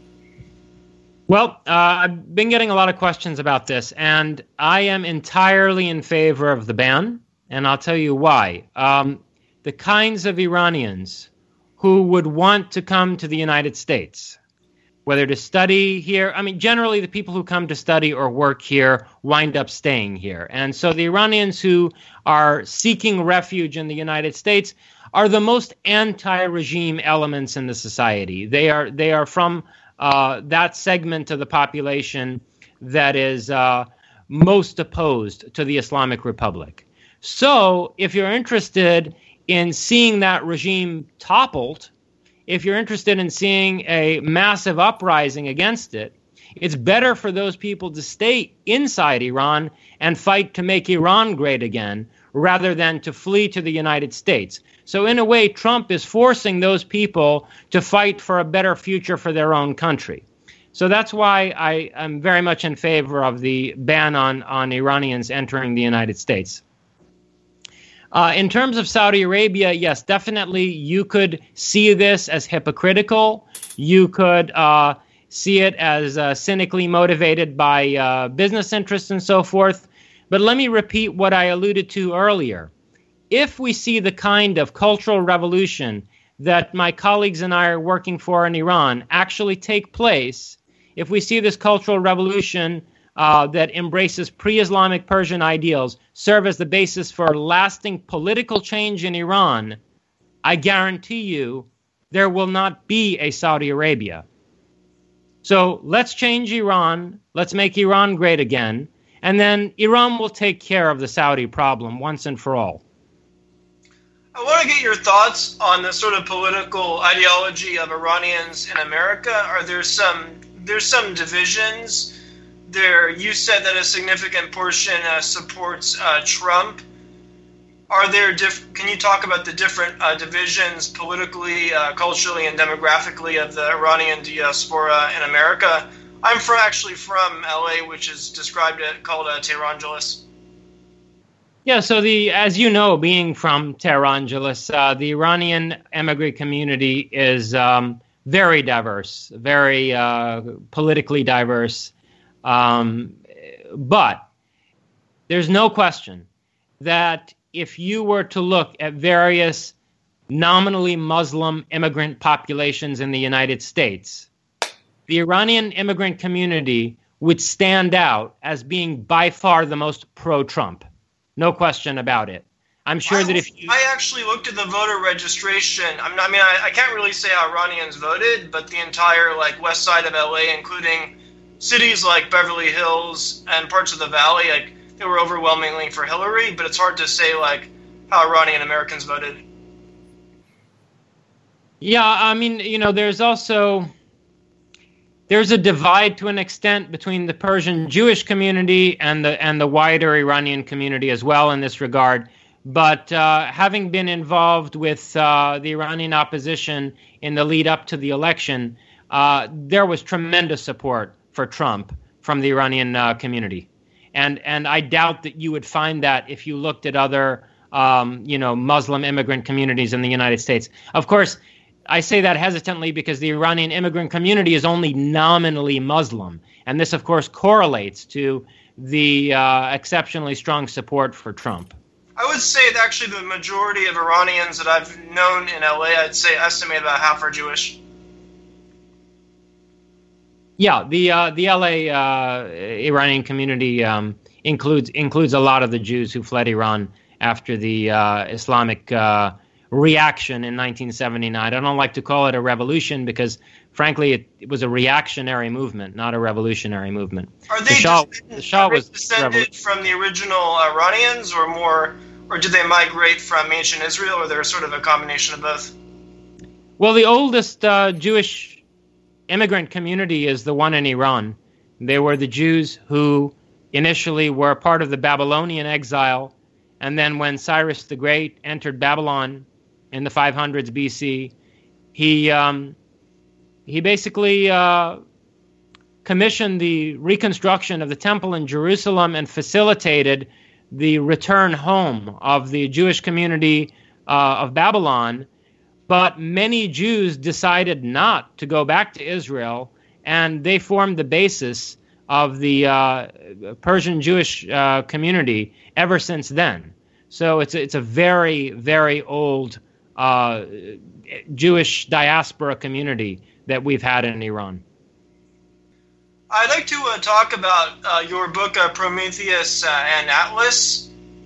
Well, uh, I've been getting a lot of questions about this, and I am entirely in favor of the ban, and I'll tell you why. Um, the kinds of Iranians who would want to come to the United States, whether to study here, I mean, generally the people who come to study or work here wind up staying here. And so the Iranians who are seeking refuge in the United States are the most anti-regime elements in the society. They are they are from uh, that segment of the population that is uh, most opposed to the Islamic Republic. So if you're interested in seeing that regime toppled, if you're interested in seeing a massive uprising against it, it's better for those people to stay inside Iran and fight to make Iran great again, rather than to flee to the United States. So in a way, Trump is forcing those people to fight for a better future for their own country. So that's why I am very much in favor of the ban on, on Iranians entering the United States. Uh, in terms of Saudi Arabia, yes, definitely you could see this as hypocritical. You could uh, see it as uh, cynically motivated by uh, business interests and so forth. But let me repeat what I alluded to earlier. If we see the kind of cultural revolution that my colleagues and I are working for in Iran actually take place, if we see this cultural revolution uh, that embraces pre-Islamic Persian ideals serve as the basis for lasting political change in Iran, I guarantee you there will not be a Saudi Arabia. So let's change Iran. Let's make Iran great again. And then Iran will take care of the Saudi problem once and for all. I want to get your thoughts on the sort of political ideology of Iranians in America. Are there some there's some divisions there? You said that a significant portion uh, supports uh, Trump. Are there diff- Can you talk about the different uh, divisions politically, uh, culturally, and demographically of the Iranian diaspora in America? I'm from actually from L A, which is described it, called uh, Tehrangeles. Yeah, so the as you know, being from Tehrangeles, uh, the Iranian immigrant community is um, very diverse, very uh, politically diverse. Um, but there's no question that if you were to look at various nominally Muslim immigrant populations in the United States, the Iranian immigrant community would stand out as being by far the most pro-Trump. No question about it. I'm sure I, that if you... I actually looked at the voter registration. I'm not, I mean, I, I can't really say how Iranians voted, but the entire like west side of L A, including cities like Beverly Hills and parts of the Valley, like they were overwhelmingly for Hillary. But it's hard to say like how Iranian Americans voted. Yeah, I mean, you know, there's also... There's a divide to an extent between the Persian Jewish community and the and the wider Iranian community as well in this regard. But uh, having been involved with uh, the Iranian opposition in the lead up to the election, uh, there was tremendous support for Trump from the Iranian uh, community. And and I doubt that you would find that if you looked at other um, you know, Muslim immigrant communities in the United States. Of course, I say that hesitantly because the Iranian immigrant community is only nominally Muslim. And this, of course, correlates to the uh, exceptionally strong support for Trump. I would say that actually the majority of Iranians that I've known in L A, I'd say estimate about half are Jewish. Yeah, the uh, the L A uh, Iranian community um, includes includes a lot of the Jews who fled Iran after the uh, Islamic uh reaction in nineteen seventy-nine. I don't like to call it a revolution because, frankly, it, it was a reactionary movement, not a revolutionary movement. Are they, the Shah, descended, the Shah are they was descended from the original Iranians, or more, or did they migrate from ancient Israel, or they're sort of a combination of both? Well, the oldest uh, Jewish immigrant community is the one in Iran. They were the Jews who initially were part of the Babylonian exile, and then when Cyrus the Great entered Babylon in the five hundreds B C, he um, he basically uh, commissioned the reconstruction of the temple in Jerusalem and facilitated the return home of the Jewish community uh, of Babylon. But many Jews decided not to go back to Israel, and they formed the basis of the uh, Persian Jewish uh, community ever since then. So it's, it's a very, very old uh, Jewish diaspora community that we've had in Iran. I'd like to uh, talk about uh, your book, uh, Prometheus uh, and Atlas.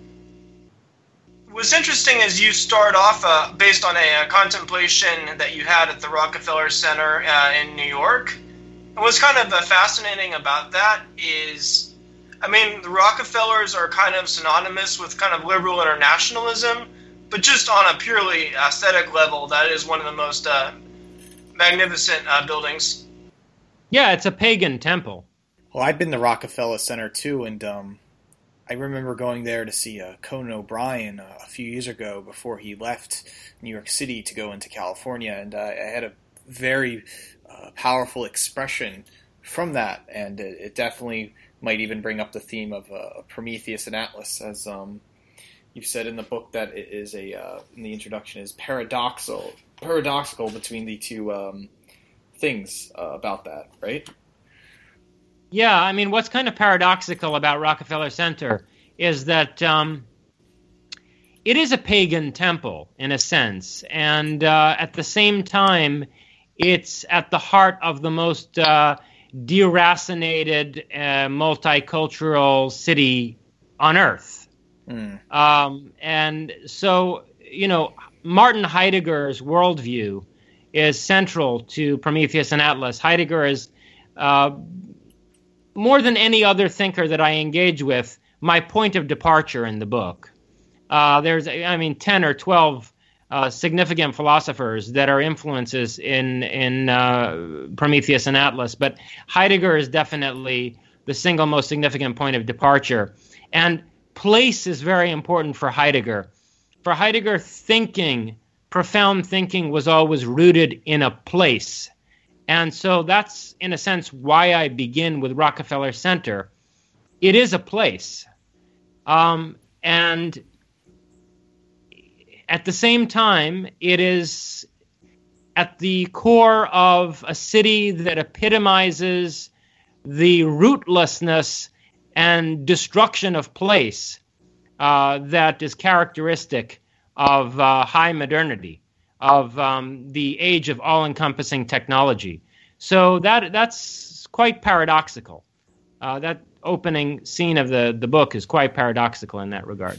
What's interesting is you start off uh, based on a, a contemplation that you had at the Rockefeller Center uh, in New York. And what's kind of uh, fascinating about that is, I mean, the Rockefellers are kind of synonymous with kind of liberal internationalism, but just on a purely aesthetic level, that is one of the most uh, magnificent uh, buildings. Yeah, it's a pagan temple. Well, I've been to Rockefeller Center too, and um, I remember going there to see uh, Conan O'Brien uh, a few years ago before he left New York City to go into California, and uh, I had a very uh, powerful expression from that, and it, it definitely might even bring up the theme of uh, Prometheus and Atlas, as um, you've said in the book that it is a uh, in the introduction is paradoxical, paradoxical between the two um, things uh, about that, right? Yeah, I mean, what's kind of paradoxical about Rockefeller Center is that um, it is a pagan temple, in a sense, and uh, at the same time, it's at the heart of the most uh, deracinated, uh, multicultural city on Earth. Mm. Um, and so, you know, Martin Heidegger's worldview is central to Prometheus and Atlas. Heidegger is... Uh, more than any other thinker that I engage with, my point of departure in the book. Uh, there's, I mean, ten or twelve uh, significant philosophers that are influences in in uh, Prometheus and Atlas, but Heidegger is definitely the single most significant point of departure. And place is very important for Heidegger. For Heidegger, thinking, profound thinking, was always rooted in a place. And so that's, in a sense, why I begin with Rockefeller Center. It is a place. Um, and at the same time, it is at the core of a city that epitomizes the rootlessness and destruction of place uh, that is characteristic of uh, high modernity, of um, the age of all-encompassing technology. So that that's quite paradoxical. Uh, that opening scene of the, the book is quite paradoxical in that regard.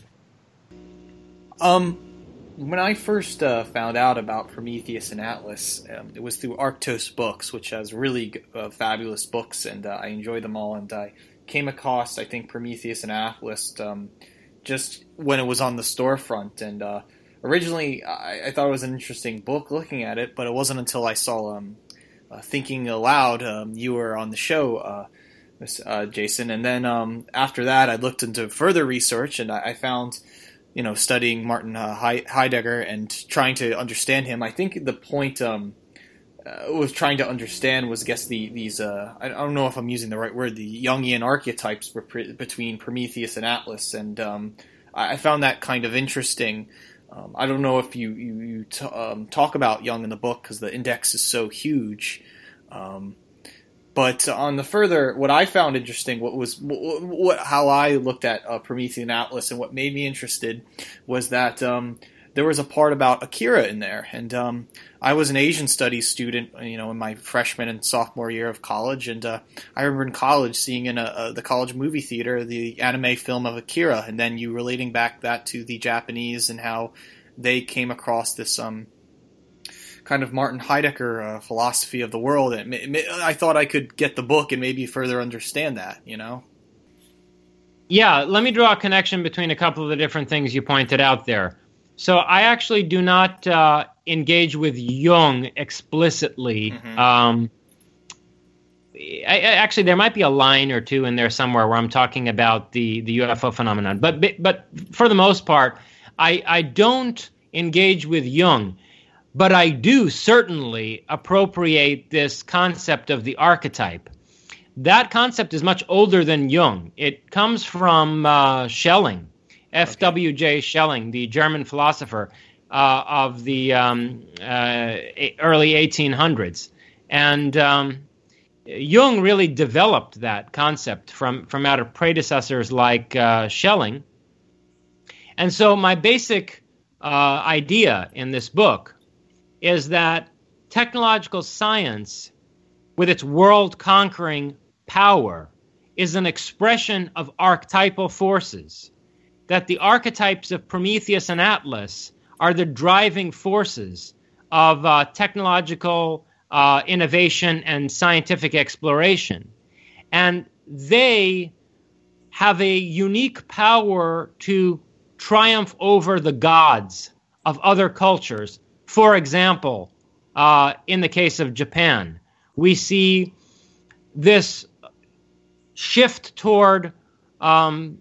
Um, when I first uh, found out about Prometheus and Atlas, um, it was through Arctos Books, which has really uh, fabulous books, and uh, I enjoy them all. And I came across, I think, Prometheus and Atlas um, just when it was on the storefront, and uh, originally, I, I thought it was an interesting book looking at it, but it wasn't until I saw um, uh, Thinking Aloud, um, you were on the show, uh, uh, Jason, and then um, after that, I looked into further research, and I, I found, you know, studying Martin uh, Heidegger and trying to understand him. I think the point um, uh, was trying to understand was, I guess, the these, uh, I don't know if I'm using the right word, the Jungian archetypes were pre- between Prometheus and Atlas, and um, I, I found that kind of interesting. Um, I don't know if you you, you t- um, talk about Jung in the book because the index is so huge, um, but on the further, what I found interesting, what was what, what how I looked at uh, Prometheus and Atlas, and what made me interested was that um, there was a part about Akira in there, and um, I was an Asian studies student, you know, in my freshman and sophomore year of college, and uh, I remember in college seeing in a, a, the college movie theater the anime film of Akira, and then you relating back that to the Japanese and how they came across this um, kind of Martin Heidegger uh, philosophy of the world. And it, it, I thought I could get the book and maybe further understand that, you know? Yeah, let me draw a connection between a couple of the different things you pointed out there. So I actually do not uh, engage with Jung explicitly. Mm-hmm. Um, I, I, actually, there might be a line or two in there somewhere where I'm talking about the, the U F O phenomenon. But but for the most part, I, I don't engage with Jung. But I do certainly appropriate this concept of the archetype. That concept is much older than Jung. It comes from uh, Schelling. F W J Schelling, the German philosopher uh, of the um, uh, early eighteen hundreds. And um, Jung really developed that concept from, from out of predecessors like uh, Schelling. And so my basic uh, idea in this book is that technological science, with its world-conquering power, is an expression of archetypal forces. That the archetypes of Prometheus and Atlas are the driving forces of uh, technological uh, innovation and scientific exploration. And they have a unique power to triumph over the gods of other cultures. For example, uh, in the case of Japan, we see this shift toward um,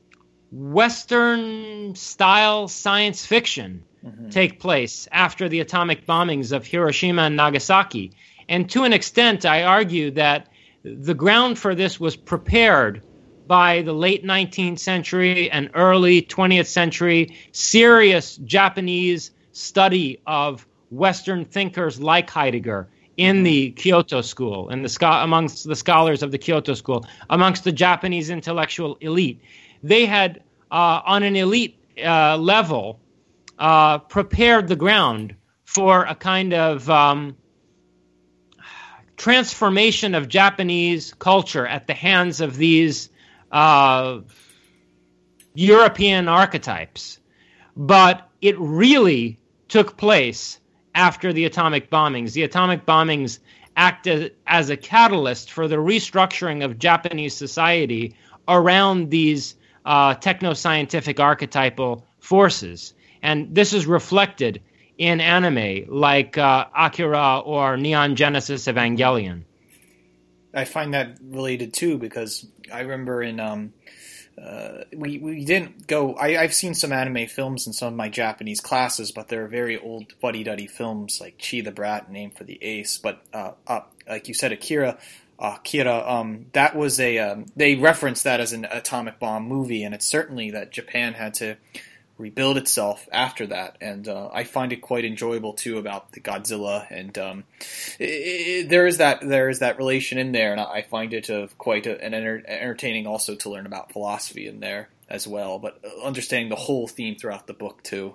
Western-style science fiction mm-hmm. take place after the atomic bombings of Hiroshima and Nagasaki. And to an extent, I argue that the ground for this was prepared by the late nineteenth century and early twentieth century serious Japanese study of Western thinkers like Heidegger in the Kyoto School, and the amongst the scholars of the Kyoto School, amongst the Japanese intellectual elite. They had, uh, on an elite uh, level, uh, prepared the ground for a kind of um, transformation of Japanese culture at the hands of these uh, European archetypes. But it really took place after the atomic bombings. The atomic bombings acted as a catalyst for the restructuring of Japanese society around these uh, techno-scientific archetypal forces. And this is reflected in anime like uh, Akira or Neon Genesis Evangelion. I find that related too, because I remember in um, uh, we we didn't go. I, I've seen some anime films in some of my Japanese classes, but they're very old fuddy-duddy films like Chi the Brat, Name for the Ace. But uh, uh, like you said, Akira. Uh, Akira, um, that was a, um, they referenced that as an atomic bomb movie, and it's certainly that Japan had to rebuild itself after that, and uh, I find it quite enjoyable too about the Godzilla, and um, it, it, there is that there is that relation in there, and I find it uh, quite a, an enter- entertaining also to learn about philosophy in there as well, but understanding the whole theme throughout the book too.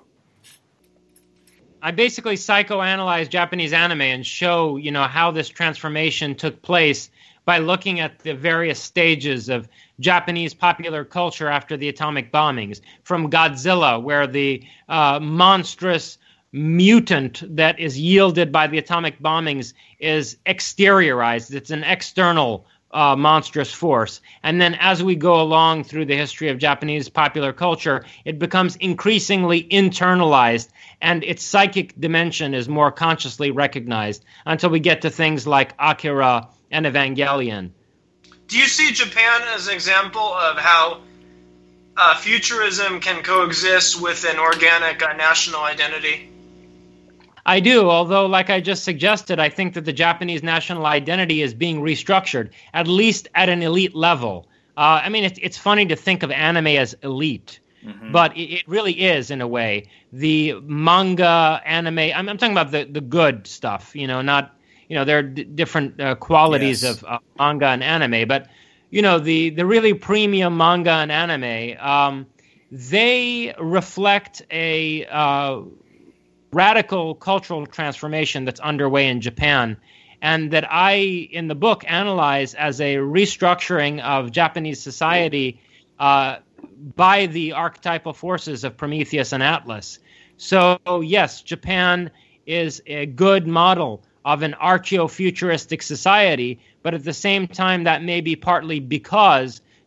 I basically psychoanalyze Japanese anime and show, you know, how this transformation took place by looking at the various stages of Japanese popular culture after the atomic bombings. From Godzilla, where the uh, monstrous mutant that is yielded by the atomic bombings is exteriorized. It's an external Uh, monstrous force. And then as we go along through the history of Japanese popular culture, it becomes increasingly internalized, and its psychic dimension is more consciously recognized until we get to things like Akira and Evangelion. Do you see Japan as an example of how uh, futurism can coexist with an organic uh, national identity? I do, although, like I just suggested, I think that the Japanese national identity is being restructured, at least at an elite level. Uh, I mean, it's, it's funny to think of anime as elite, mm-hmm. but it, it really is, in a way. The manga, anime, I'm, I'm talking about the, the good stuff, you know, not, you know, there are d- different uh, qualities yes. of uh, manga and anime, but, you know, the, the really premium manga and anime, um, they reflect a... Uh, radical cultural transformation that's underway in Japan, and that I, in the book, analyze as a restructuring of Japanese society uh, by the archetypal forces of Prometheus and Atlas. So, yes, Japan is a good model of an archaeo-futuristic society, but at the same time, that may be partly because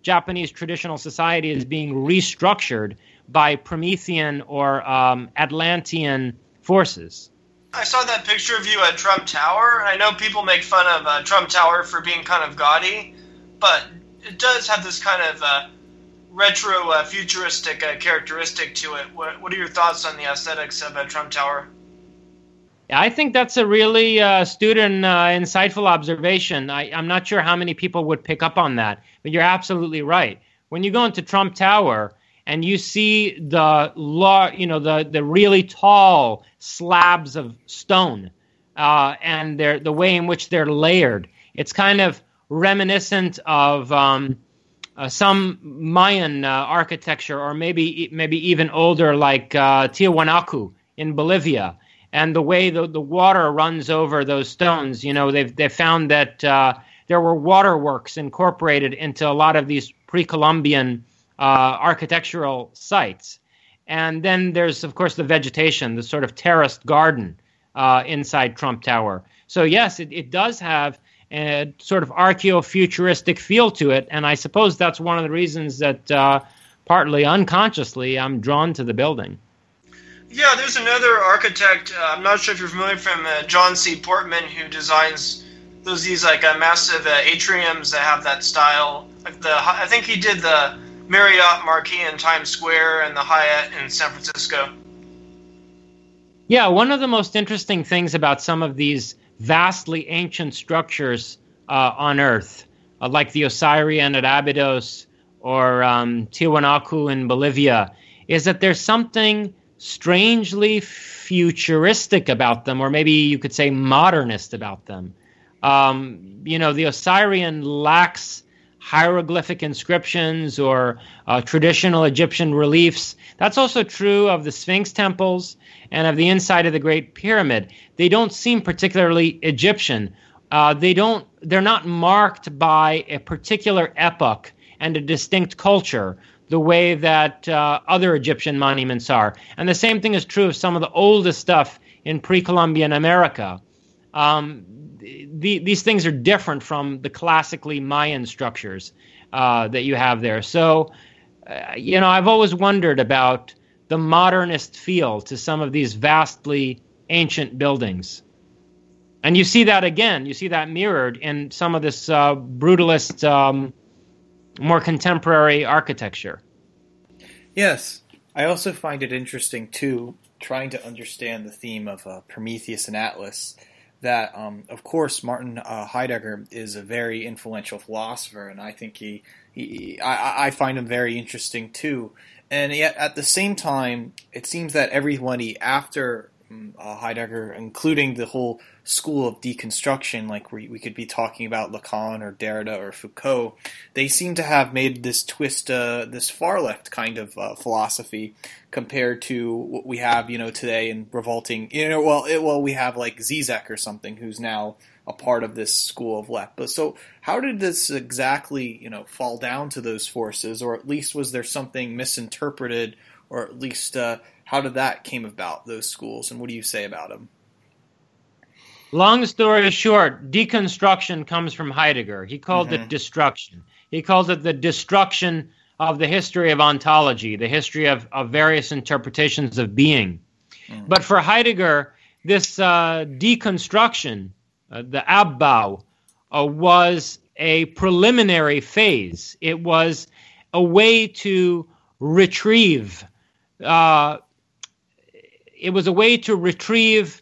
Japanese traditional society is being restructured by Promethean or um, Atlantean forces. I saw that picture of you at Trump Tower. I know people make fun of uh, Trump Tower for being kind of gaudy, but it does have this kind of uh, retro uh, futuristic uh, characteristic to it. What, what are your thoughts on the aesthetics of uh, Trump Tower? I think that's a really uh, astute and uh, insightful observation. I, I'm not sure how many people would pick up on that, but you're absolutely right. When you go into Trump Tower and you see the law, you know, the the really tall slabs of stone uh, and they're, the way in which they're layered, it's kind of reminiscent of um, uh, some Mayan uh, architecture, or maybe maybe even older, like uh, Tiwanaku in Bolivia. And the way the, the water runs over those stones, you know, they've they found that uh, there were waterworks incorporated into a lot of these pre-Columbian uh, architectural sites. And then there's, of course, the vegetation, the sort of terraced garden uh, inside Trump Tower. So, yes, it, it does have a sort of archaeo-futuristic feel to it. And I suppose that's one of the reasons that uh, partly unconsciously I'm drawn to the building. Yeah, there's another architect, uh, I'm not sure if you're familiar, from uh, John C. Portman, who designs those these like uh, massive uh, atriums that have that style. Like the I think he did the Marriott Marquis in Times Square and the Hyatt in San Francisco. Yeah, one of the most interesting things about some of these vastly ancient structures uh, on Earth, uh, like the Osirian at Abydos or um, Tiwanaku in Bolivia, is that there's something strangely futuristic about them, or maybe you could say modernist about them. Um, you know, the Osirian lacks hieroglyphic inscriptions or uh, traditional Egyptian reliefs. That's also true of the Sphinx temples and of the inside of the Great Pyramid. They don't seem particularly Egyptian. Uh, they don't. They're not marked by a particular epoch and a distinct culture the way that uh, other Egyptian monuments are. And the same thing is true of some of the oldest stuff in pre-Columbian America. Um, the, these things are different from the classically Mayan structures uh, that you have there. So, uh, you know, I've always wondered about the modernist feel to some of these vastly ancient buildings. And you see that again, you see that mirrored in some of this uh, brutalist, um, more contemporary architecture. Yes. I also find it interesting, too, trying to understand the theme of uh, Prometheus and Atlas, that, um, of course, Martin uh, Heidegger is a very influential philosopher, and I think he, he I, I find him very interesting, too. And yet, at the same time, it seems that everybody after uh, Heidegger, including the whole school of deconstruction, like we, we could be talking about Lacan or Derrida or Foucault, they seem to have made this twist, uh, this far left kind of uh, philosophy compared to what we have, you know, today in revolting, you know, well, it, well, we have like Zizek or something who's now a part of this school of left. But so how did this exactly, you know, fall down to those forces, or at least was there something misinterpreted, or at least uh, how did that came about, those schools, and what do you say about them? Long story short, deconstruction comes from Heidegger. He called mm-hmm. it destruction. He calls it the destruction of the history of ontology, the history of, of various interpretations of being. Mm. But for Heidegger, this uh, deconstruction, uh, the Abbau, uh, was a preliminary phase. It was a way to retrieve. Uh, it was a way to retrieve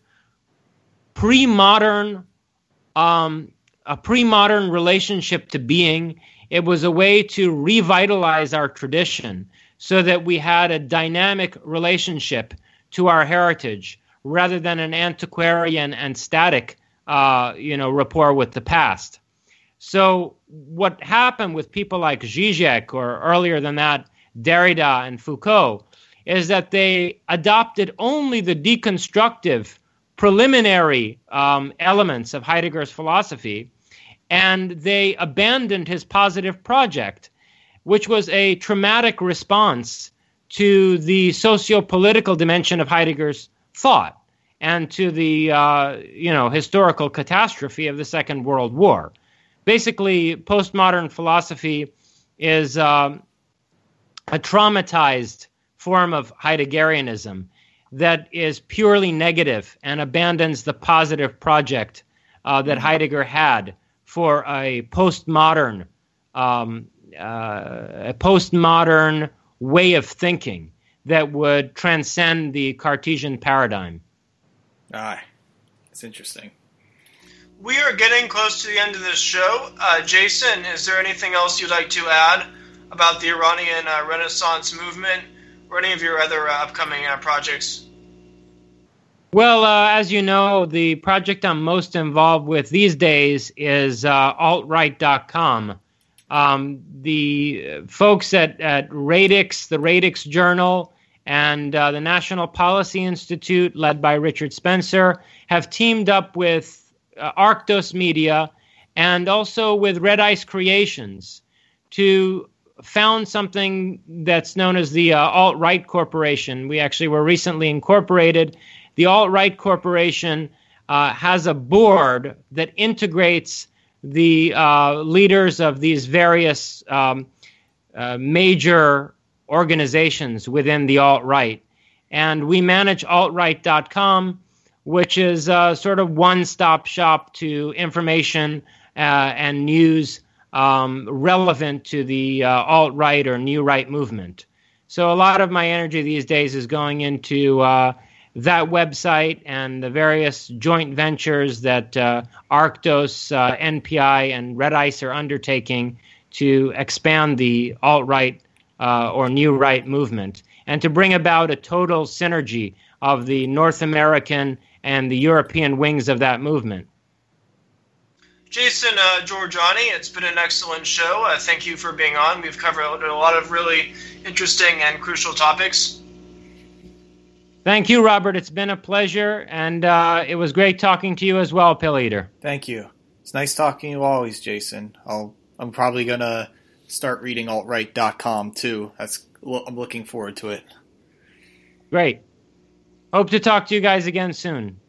pre-modern, um, a pre-modern relationship to being. It was a way to revitalize our tradition so that we had a dynamic relationship to our heritage rather than an antiquarian and static, uh, you know, rapport with the past. So what happened with people like Zizek, or earlier than that, Derrida and Foucault, is that they adopted only the deconstructive preliminary um, elements of Heidegger's philosophy, and they abandoned his positive project, which was a traumatic response to the socio-political dimension of Heidegger's thought and to the uh, you know historical catastrophe of the Second World War. Basically, postmodern philosophy is um, a traumatized form of Heideggerianism that is purely negative and abandons the positive project uh, that Heidegger had for a postmodern, um, uh, a postmodern way of thinking that would transcend the Cartesian paradigm. Ah, it's interesting. We are getting close to the end of this show. Uh, Jason, is there anything else you'd like to add about the Iranian uh, Renaissance movement or any of your other uh, upcoming uh, projects? Well, uh, as you know, the project I'm most involved with these days is uh, alt right dot com. Um, the folks at, at Radix, the Radix Journal, and uh, the National Policy Institute, led by Richard Spencer, have teamed up with uh, Arctos Media and also with Red Ice Creations to found something that's known as the uh, Alt-Right Corporation. We actually were recently incorporated. The Alt-Right Corporation uh, has a board that integrates the uh, leaders of these various um, uh, major organizations within the alt-right. And we manage alt right dot com, which is uh, sort of one-stop shop to information uh, and news um, relevant to the uh, alt-right or new right movement. So a lot of my energy these days is going into uh, that website and the various joint ventures that uh, Arctos, uh, N P I, and Red Ice are undertaking to expand the alt-right uh, or new right movement and to bring about a total synergy of the North American and the European wings of that movement. Jason uh, Georgiani, it's been an excellent show. Uh, thank you for being on. We've covered a lot of really interesting and crucial topics. Thank you, Robert. It's been a pleasure, and uh, it was great talking to you as well, Pill Eater. Thank you. It's nice talking to you always, Jason. I'll, I'm probably going to start reading alt right dot com, too. That's, I'm looking forward to it. Great. Hope to talk to you guys again soon.